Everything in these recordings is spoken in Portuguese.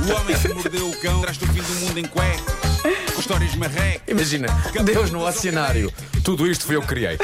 O homem que mordeu o cão traz-te o fim do mundo em cuecas, com histórias marrecas. Imagina, Deus no oceanário. Tudo isto foi eu que criei.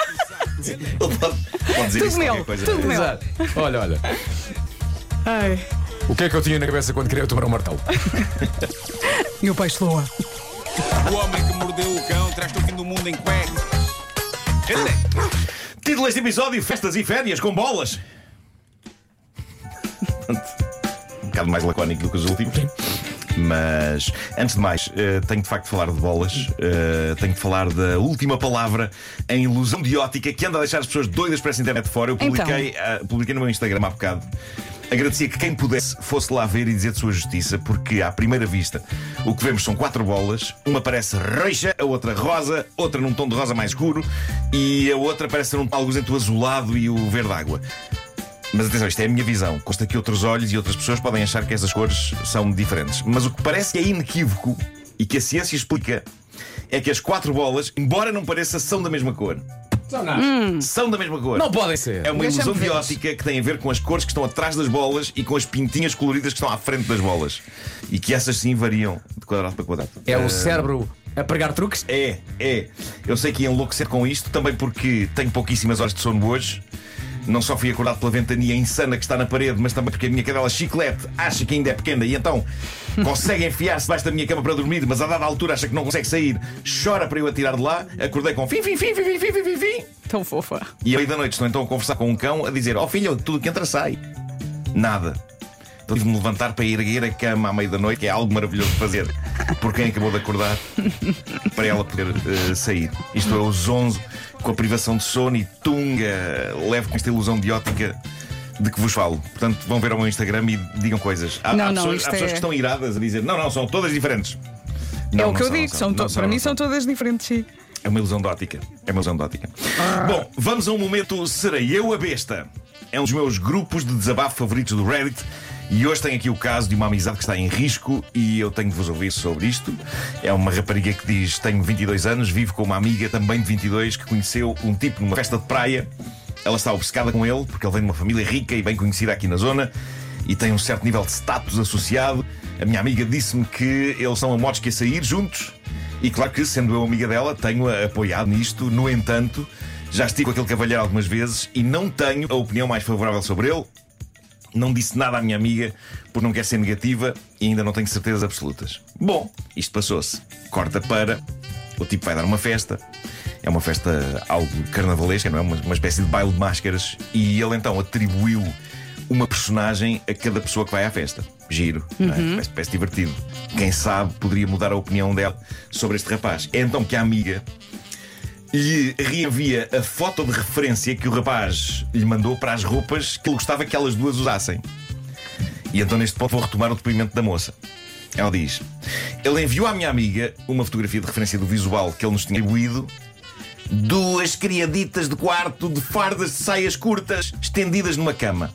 Pode dizer isso qualquer coisa. tudo meu. Exato. Olha. Ai. O que é que eu tinha na cabeça quando criei o tubarão martelo? E o peixe lua. O homem que mordeu o cão traz-te o fim do mundo em cuecas. Título deste episódio: Festas e férias com bolas. Um bocado mais lacónico do que os últimos. Mas, antes de mais, tenho de facto de falar de bolas. Tenho de falar da última palavra em ilusão de ótica que anda a deixar as pessoas doidas para essa internet fora. Eu publiquei no meu Instagram há bocado. Agradecia que quem pudesse fosse lá ver e dizer de sua justiça, porque à primeira vista o que vemos são 4 bolas. Uma parece roxa, a outra rosa, outra num tom de rosa mais escuro e a outra parece ser algo entre o azulado e o verde água. Mas atenção, isto é a minha visão. Consta que outros olhos e outras pessoas podem achar que essas cores são diferentes. Mas o que parece que é inequívoco e que a ciência explica é que as 4 bolas, embora não pareça, são da mesma cor. São da mesma cor. Não podem ser. É uma ilusão Deixa-me de ver. ótica que tem a ver com as cores que estão atrás das bolas e com as pintinhas coloridas que estão à frente das bolas. E que essas sim variam de quadrado para quadrado. É o cérebro a pregar truques? É. Eu sei que ia enlouquecer com isto, também porque tenho pouquíssimas horas de sono hoje. Não só fui acordado pela ventania insana que está na parede, mas também porque a minha cadela Chiclete acha que ainda é pequena e então consegue enfiar-se debaixo da minha cama para dormir, mas a dada altura acha que não consegue sair, chora para eu a tirar de lá. Acordei com fim. Tão fofa. E à meia da noite estou então a conversar com um cão a dizer: "Oh filho, tudo que entra sai." Nada. Então tive de me levantar para ir erguer a cama à meia da noite, que é algo maravilhoso de fazer por quem acabou de acordar, para ela poder sair. Isto é, os 11 com a privação de sono e tunga, levo com esta ilusão de ótica de que vos falo. Portanto, vão ver ao meu Instagram e digam coisas. Há pessoas que estão iradas a dizer: não, são todas diferentes. É Não, o que não eu digo, para mim são todas diferentes, sim. É uma ilusão de ótica. Bom, vamos a um momento Serei Eu a Besta. É um dos meus grupos de desabafo favoritos do Reddit. E hoje tenho aqui o caso de uma amizade que está em risco e eu tenho de vos ouvir sobre isto. É uma rapariga que diz: tenho 22 anos, vivo com uma amiga também de 22 que conheceu um tipo numa festa de praia. Ela está obcecada com ele porque ele vem de uma família rica e bem conhecida aqui na zona e tem um certo nível de status associado. A minha amiga disse-me que eles são amotes que a sair juntos e claro que, sendo eu amiga dela, tenho-a apoiado nisto. No entanto, já estive com aquele cavalheiro algumas vezes e não tenho a opinião mais favorável sobre ele. Não disse nada à minha amiga por não quer ser negativa e ainda não tenho certezas absolutas. Bom, isto passou-se. Corta para... O tipo vai dar uma festa. É uma festa algo carnavalesca, não é? Uma espécie de baile de máscaras. E ele então atribuiu uma personagem a cada pessoa que vai à festa. Giro, não é? Parece divertido. Quem sabe poderia mudar a opinião dela sobre este rapaz. É então que a amiga lhe reenvia a foto de referência que o rapaz lhe mandou para as roupas que ele gostava que elas duas usassem. E então neste ponto vou retomar o depoimento da moça. Ela diz: ele enviou à minha amiga uma fotografia de referência do visual que ele nos tinha atribuído. 2 criaditas de quarto de fardas de saias curtas estendidas numa cama.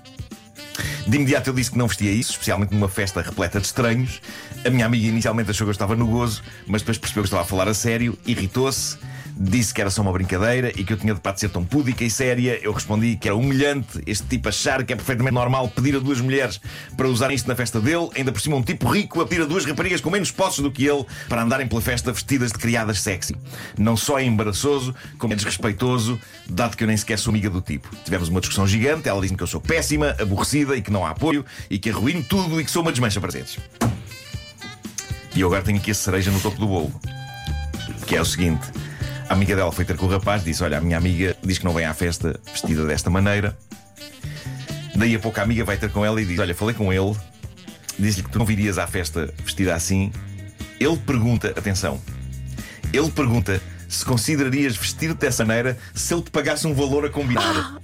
De imediato eu disse que não vestia isso, especialmente numa festa repleta de estranhos. A minha amiga inicialmente achou que eu estava no gozo, mas depois percebeu que eu estava a falar a sério, irritou-se. Disse que era só uma brincadeira e que eu tinha de parte de ser tão púdica e séria. Eu respondi que era humilhante este tipo achar que é perfeitamente normal pedir a 2 mulheres para usarem isto na festa dele, ainda por cima um tipo rico a pedir a 2 raparigas com menos posses do que ele para andarem pela festa vestidas de criadas sexy. Não só é embaraçoso, como é desrespeitoso, dado que eu nem sequer sou amiga do tipo. Tivemos uma discussão gigante, ela disse-me que eu sou péssima, aborrecida e que não há apoio e que arruino tudo e que sou uma desmancha presentes. E eu agora tenho aqui a cereja no topo do bolo, que é o seguinte. A amiga dela foi ter com o rapaz, disse: olha, a minha amiga diz que não vem à festa vestida desta maneira. Daí a pouco a amiga vai ter com ela e diz: olha, falei com ele, disse-lhe que tu não virias à festa vestida assim. Ele pergunta, atenção, ele pergunta se considerarias vestir-te dessa maneira se ele te pagasse um valor a combinar.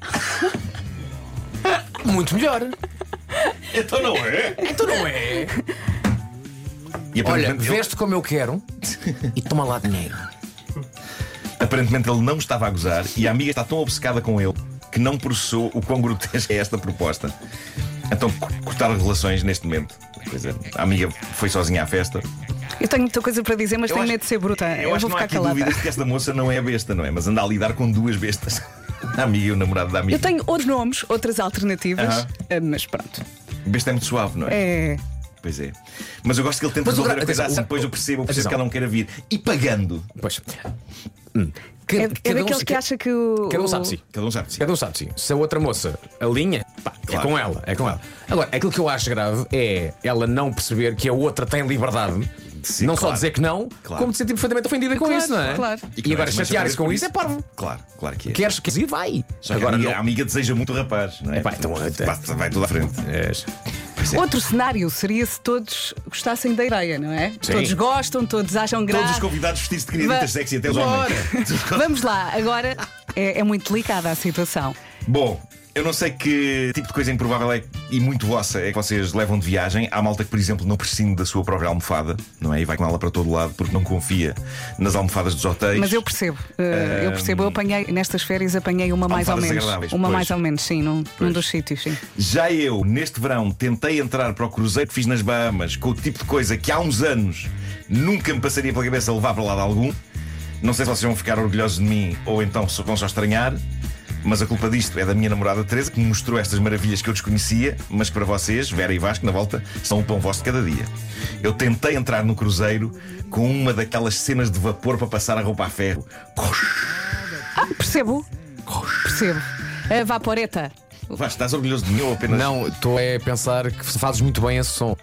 Muito melhor. Então não é? Então não é? E Olha, aparentemente veste como eu quero e toma lá dinheiro. Aparentemente ele não estava a gozar e a amiga está tão obcecada com ele que não processou o quão grotesca é esta proposta. Então cortaram relações neste momento. Pois é, a amiga foi sozinha à festa. Eu tenho muita coisa para dizer, mas tenho medo de ser bruta. Eu vou acho que não há ficar aqui calada. dúvidas de que esta moça não é besta, não é? Mas anda a lidar com 2 bestas. A amiga e o namorado da amiga. Eu tenho outros nomes, outras alternativas, mas pronto. Besta é muito suave, não é? Pois é. Mas eu gosto que ele tente Mas resolver a atenção, coisa assim, depois eu percebo que atenção. ela não queira vir. E pagando. Pois. É daqueles que acha que o. Cada um sabe de si. Cada um sabe de si. Cada um sabe de si. Se a outra moça alinha, pá, Claro. é com ela, é com ela. Agora, aquilo que eu acho grave é ela não perceber que a outra tem liberdade. Sim, não só claro. dizer que não, Claro. como de sentir perfeitamente ofendida com Claro, isso, não é? claro. E que E não agora é mais chatear-se saber com por isso é parvo. Claro que é. Queres ir, vai. Só que Agora a, não. amiga deseja muito o rapaz, não é? Epá, então, Vai tudo à frente. Outro cenário seria se todos gostassem da ideia, não é? Sim. Todos gostam, todos acham Todos os graça. convidados vestidos de criaditas Va- sexy, até os homens. Vamos lá, agora é muito delicada a situação. Bom, eu não sei que tipo de coisa improvável é e muito vossa é que vocês levam de viagem. Há malta que, por exemplo, não prescinde da sua própria almofada, não é? E vai com ela para todo lado porque não confia nas almofadas dos hotéis. Mas eu percebo, eu apanhei, nestas férias apanhei uma mais ou Almofadas menos. agradáveis, Uma pois. mais ou menos, sim, num dos sítios, sim. Já eu, neste verão, tentei entrar para o cruzeiro que fiz nas Bahamas com o tipo de coisa que há uns anos nunca me passaria pela cabeça levar para lado algum. Não sei se vocês vão ficar orgulhosos de mim ou então vão só estranhar. Mas a culpa disto é da minha namorada Teresa, que me mostrou estas maravilhas que eu desconhecia, mas que para vocês, Vera e Vasco, na volta, são um pão vosso de cada dia. Eu tentei entrar no cruzeiro com uma daquelas cenas de vapor para passar a roupa a ferro. Percebo. A vaporeta. Vasco, estás orgulhoso de mim ou apenas. Não, estou a pensar que fazes muito bem esse som.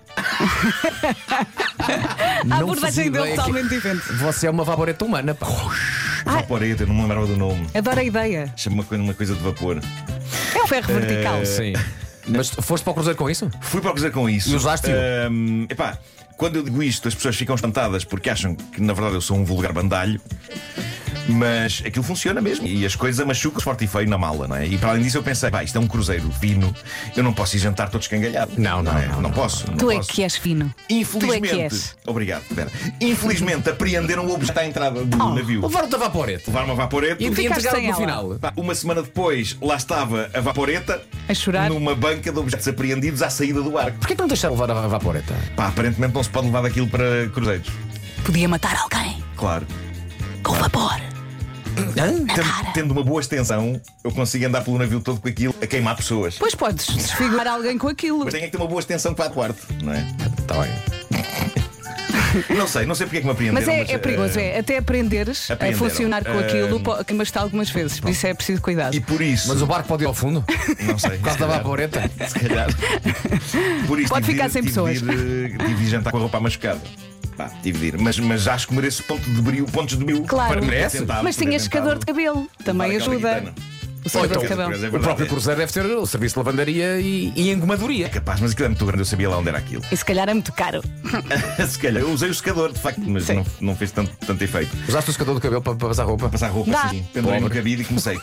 A abordagem dele ideia totalmente diferente. Você é uma vaporeta humana, pá. Vaporeta, eu não me lembrava do nome. Adoro a ideia. Chama uma coisa de vapor. É o ferro vertical. Sim. Mas foste para o cruzeiro com isso? Fui para o cruzeiro com isso. E usaste-o? Epá, quando eu digo isto, as pessoas ficam espantadas porque acham que na verdade eu sou um vulgar bandalho. Mas aquilo funciona mesmo. E as coisas machucam forte e feio na mala, não é? E para além disso eu pensei, isto é um cruzeiro fino. Eu não posso ir jantar todo escangalhado. Não posso. Tu é que és fino. Infelizmente. Tu é que és. Obrigado, Vera. Infelizmente apreenderam o objeto à entrada do navio. Levaram-te a vaporeta. Levaram uma vaporeta. E ficaste entregaram sem no ela. final. Pá, uma semana depois, lá estava a vaporeta A chorar. numa banca de objetos apreendidos à saída do barco. Porquê que não deixaram levar a vaporeta? Pá, aparentemente não se pode levar daquilo para cruzeiros. Podia matar alguém Claro. com vapor. Tendo uma boa extensão, eu consigo andar pelo navio todo com aquilo a queimar pessoas. Pois podes desfigurar alguém com aquilo. Mas tem é que ter uma boa extensão para o quarto, não é? Está bem. Não sei porque é que me apreenderam. Mas é perigoso, até aprenderes a Apreenderam. funcionar com aquilo, queimas-te algumas vezes, por isso é preciso cuidado. E por isso. Mas o barco pode ir ao fundo? Não sei. Por causa da vaporeta? Se calhar. Por isso, Pode tive ficar de sem ir- pessoas. Tive de ir jantar com a roupa machucada. Pá, tive de ir. Mas acho que mereço pontos de brilho Claro. para me ter Merece. tentado, Mas tinhas secador de cabelo, também Levar aquela ajuda. guitarra. O secador de então, cabelo. é O verdade, próprio é. cruzeiro deve ter o serviço de lavandaria e engomadoria. Capaz, mas aquilo é muito grande, eu sabia lá onde era aquilo. E se calhar é muito caro. Se calhar, eu usei o secador, de facto, mas Sim. não fez tanto efeito. Usaste o secador do cabelo para passar roupa? Passar roupa Dá. assim, pendurei no Pobre. cabide e comecei.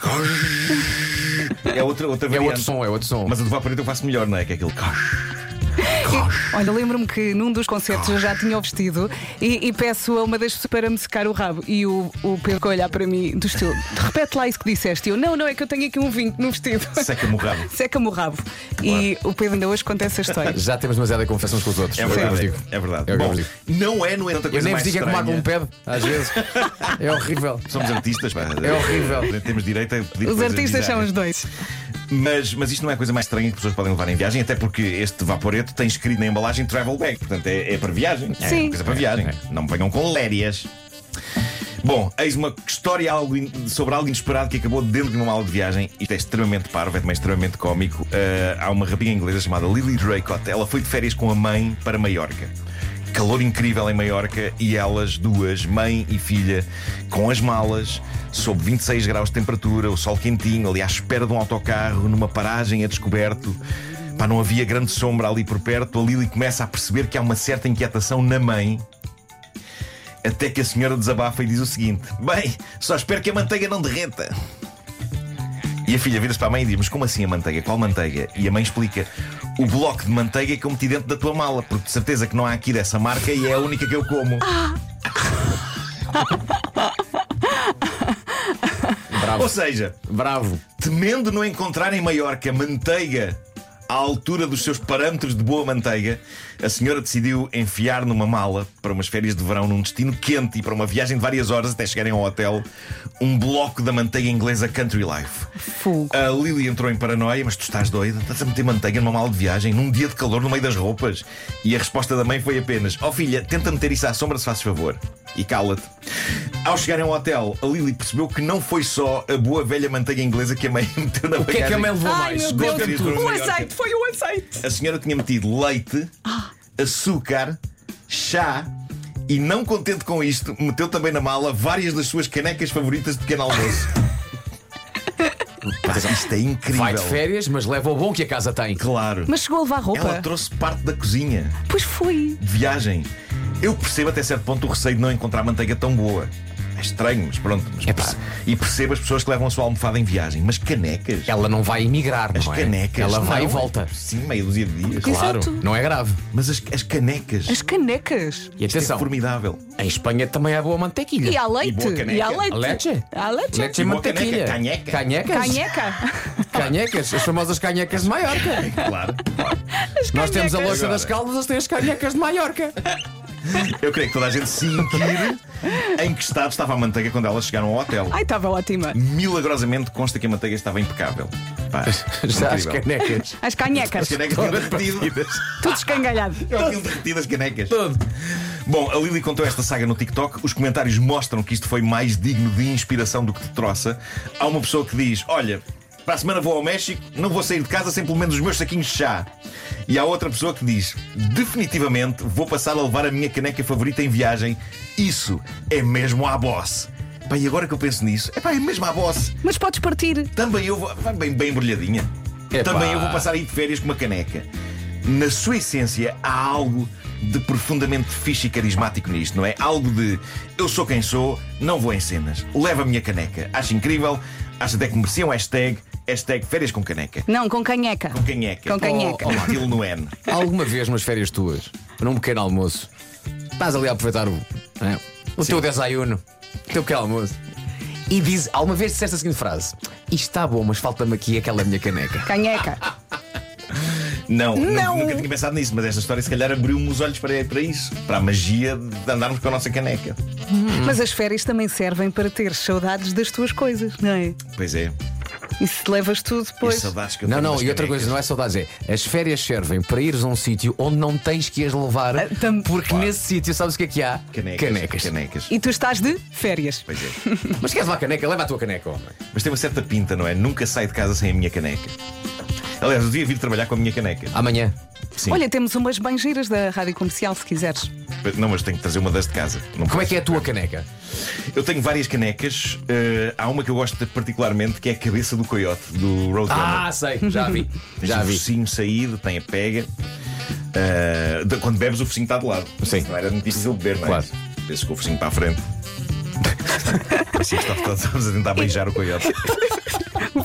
É outra É variante. outro som. Mas a do vaporeta eu faço melhor, não é? Que é aquele. Olha, lembro-me que num dos concertos eu já tinha o vestido e peço a uma das pessoas para me secar o rabo. E o Pedro olhar para mim do estilo: repete lá isso que disseste. E eu: não, é que eu tenho aqui um vinho no vestido. Seca-me o rabo. Seca-me o rabo. E o Pedro ainda hoje conta essa história. Já temos demasiada confiança uns com os outros. É eu vos verdade. digo. É verdade. É o que eu Bom, vos digo. não é, no entanto, a Eu coisa nem vos mais digo é que o Marco me estranha. pede, às vezes. É horrível. Somos artistas, pá. É horrível. Temos direito a pedir Os coisas artistas são bizarras. os dois. Mas isto não é a coisa mais estranha que pessoas podem levar em viagem, até porque este vaporeto tem escrito na embalagem travel bag, portanto é para viagem. É Sim. uma coisa para viagem. Não me venham com lérias. Bom, eis uma história sobre algo inesperado que acabou dentro de uma mala de viagem. Isto é extremamente parvo, é também extremamente cómico. Há uma rapinha inglesa chamada Lily Draycott. Ela foi de férias com a mãe para Maiorca. Calor incrível em Maiorca e elas duas, mãe e filha, com as malas, sob 26 graus de temperatura, o sol quentinho, ali à espera de um autocarro, numa paragem a descoberto. Pá, não havia grande sombra ali por perto. A Lily começa a perceber que há uma certa inquietação na mãe. Até que a senhora desabafa e diz o seguinte: bem, só espero que a manteiga não derreta. E a filha vira-se para a mãe e diz: mas como assim a manteiga? Qual manteiga? E a mãe explica: o bloco de manteiga que eu meti dentro da tua mala, porque de certeza que não há aqui dessa marca e é a única que eu como. Bravo. Ou seja, Bravo. temendo não encontrar em Maiorca manteiga À altura dos seus parâmetros de boa manteiga, a senhora decidiu enfiar numa mala para umas férias de verão num destino quente e para uma viagem de várias horas até chegarem ao hotel um bloco da manteiga inglesa Country Life. Fogo. A Lily entrou em paranoia. Mas tu estás doida? Estás a meter manteiga numa mala de viagem num dia de calor no meio das roupas? E a resposta da mãe foi apenas: ó filha, tenta meter isso à sombra se fazes favor. E cala-te. Ao chegarem ao hotel, a Lily percebeu que não foi só a boa velha manteiga inglesa que a mãe meteu na bagagem. O que é que a mãe levou Ai, mais? meu Conta-me Deus, tudo. o azeite, foi o azeite. A senhora tinha metido leite, açúcar, chá e, não contente com isto, meteu também na mala várias das suas canecas favoritas de pequeno almoço. Pá, isto é incrível. Vai de férias, mas leva o bom que a casa tem. Claro. Mas chegou a levar roupa? Ela trouxe parte da cozinha Pois foi. de viagem. Eu percebo até certo ponto o receio de não encontrar manteiga tão boa. É estranho, mas pronto. E percebo as pessoas que levam a sua almofada em viagem. Mas canecas? Ela não vai emigrar, As não é? canecas? Ela vai Não, e volta. Sim, meia dúzia de dias. Claro, Exato. não é grave. Mas as canecas. As canecas. E Isto é atenção, formidável. em Espanha também há boa mantequilha. E há leite. boa caneca. E há leite. A leite? Há leite. Leite e E boa mantequilha. caneca. Canhecas? Canheca. Canhecas, as famosas canhecas de Maiorca. Claro. Nós temos a canhecas. louça das Caldas, eles têm as canhecas de Maiorca. Eu creio que toda a gente se inquire em que estado estava a manteiga quando elas chegaram ao hotel. Ai, estava ótima. Milagrosamente consta que a manteiga estava impecável. Pá, Já as incrível. canecas. As canhecas. As canecas tinham derretido. Tudo escangalhado. Tinham derretido as canecas. Todo. Bom, a Lily contou esta saga no TikTok. Os comentários mostram que isto foi mais digno de inspiração do que de troça. Há uma pessoa que diz: olha, para a semana vou ao México, não vou sair de casa sem pelo menos os meus saquinhos de chá. E há outra pessoa que diz: definitivamente vou passar a levar a minha caneca favorita em viagem. Isso é mesmo à boss. Pá, e agora que eu penso nisso, é mesmo à boss. Mas podes partir. Também eu vou. Vai bem embrulhadinha. Epá. Também eu vou passar aí de férias com uma caneca. Na sua essência, há algo de profundamente fixe e carismático nisto, não é? Algo de eu sou quem sou, não vou em cenas. Leva a minha caneca. Acho incrível, acho até que merecia um hashtag férias com caneca. Não, com canheca. Com canheca. Com canheca. Com estilo no N. Alguma vez nas férias tuas, num pequeno almoço, estás ali a aproveitar o teu desayuno, o teu pequeno almoço, e diz, alguma vez disseste a seguinte frase: isto está bom, mas falta-me aqui aquela minha caneca. Canheca. Não. Não. Nunca tinha pensado nisso, mas esta história se calhar abriu-me os olhos para isso. Para a magia de andarmos com a nossa caneca. Mas as férias também servem para ter saudades das tuas coisas, não é? Pois é. E se levas tudo E depois. saudades que eu Não, tenho não, das e outra canecas. coisa, não é saudades, é as férias servem para ires a um sítio onde não tens que as levar, porque nesse sítio sabes o que é que há? Canecas. E tu estás de férias. Pois é. Mas queres levar a caneca? Leva a tua caneca, homem. Mas tem uma certa pinta, não é? Nunca saio de casa sem a minha caneca. Aliás, eu devia vir trabalhar com a minha caneca. Amanhã. Sim. Olha, temos umas bem giras da Rádio Comercial, se quiseres. Não, mas tenho que trazer uma das de casa. Não Como é posso. que é a tua caneca? Eu tenho várias canecas. Há uma que eu gosto particularmente, que é a cabeça do coiote, do Roadrunner. Ah, sei, já vi. Tem Já o vi. focinho saído, tem a pega. Quando bebes, o focinho está de lado. Sim. Não era muito difícil beber, não é? Claro. Vezes com o focinho para a frente. Assim, estamos a tentar beijar o coiote.